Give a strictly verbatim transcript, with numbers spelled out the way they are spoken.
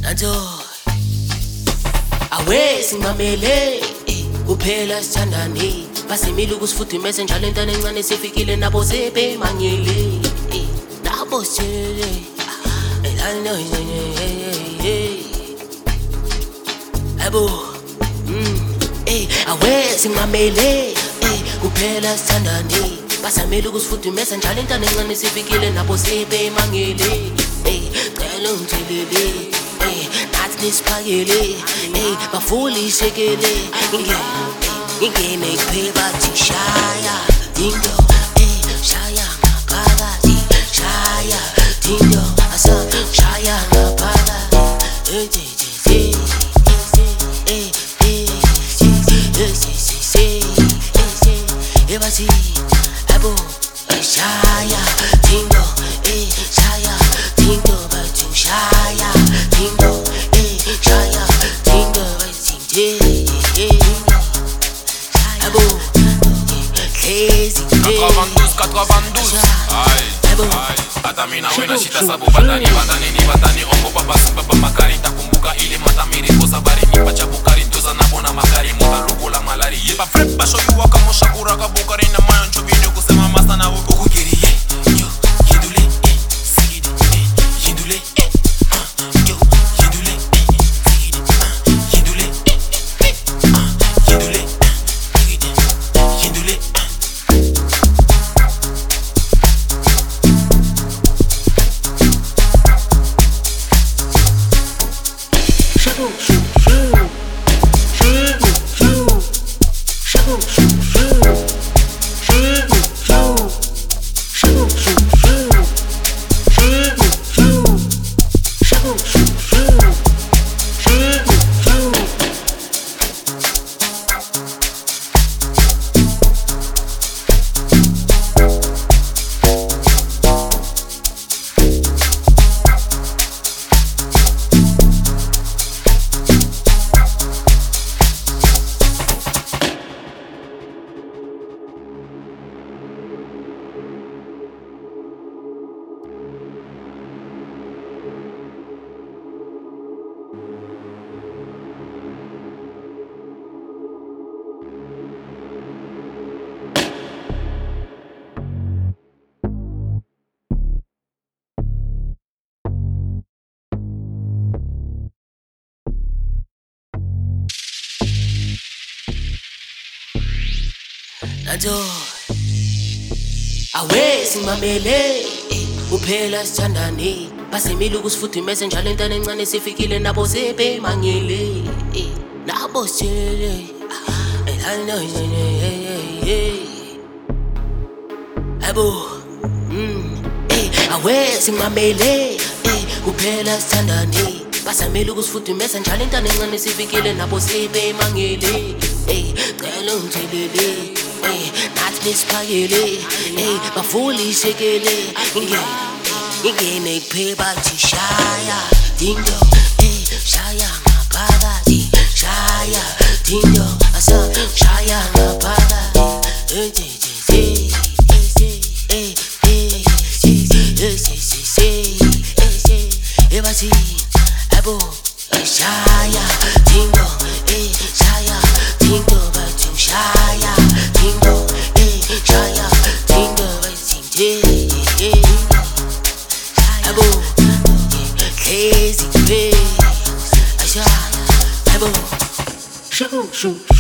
Nanzo awe singamele kuphela sithandane basimile ukusifudumeza njalo entana encane sifikile nabo sebemangele nabo sele elana abo eh awe singamele kuphela sithandane basimile ukusifudumeza njalo entana encane sifikile nabo sebemangele eh cela ungithelele nathi nisipakele ey bafuli shekele ingene kuphela bathi shaya dindo ey shaya ngaphakathi shaya dindo asa shaya ngaphakathi ey ey ey ey ey bathi abo shaya dindo ey shaya dindo bathi shaya dindo ey shaya dindo bathi abo lazy quatre-vingt-douze quatre-vingt-douze ay ay atamina wena shita sabu batani batani ni batani ombo baba simba makari takumbuka ile matamiri kosa bari ni pacha bukari toza nabona makari muta lokola malari yeba frep basho yuwa kama shakura kabukari na mayo nchobinyo kusema masta na ukugiri yo yindule sigidi yindule yo yindule sigidi yindule yindule yindule Nanzo awe singamele kuphela sithandane basimile ukusifudumeza njalo entana encane sifikile nabo sebemangele nabo sele elana abo eh awe singamele kuphela sithandane basimile ukusifudumeza njalo entana encane sifikile nabo sebemangele ey cela ungithelele ey nathi nisipakele ey bafuli shekele ingene kuphela bathi shaya dindo ey shaya ngaphakathi shaya dindo asa shaya ngaphakathi ey ey ey ey ey bathi abo shaya dindo ey shaya dindo bathi shaya dindo ey shaya dindo bathi abo lazy face asha abo shoo shoo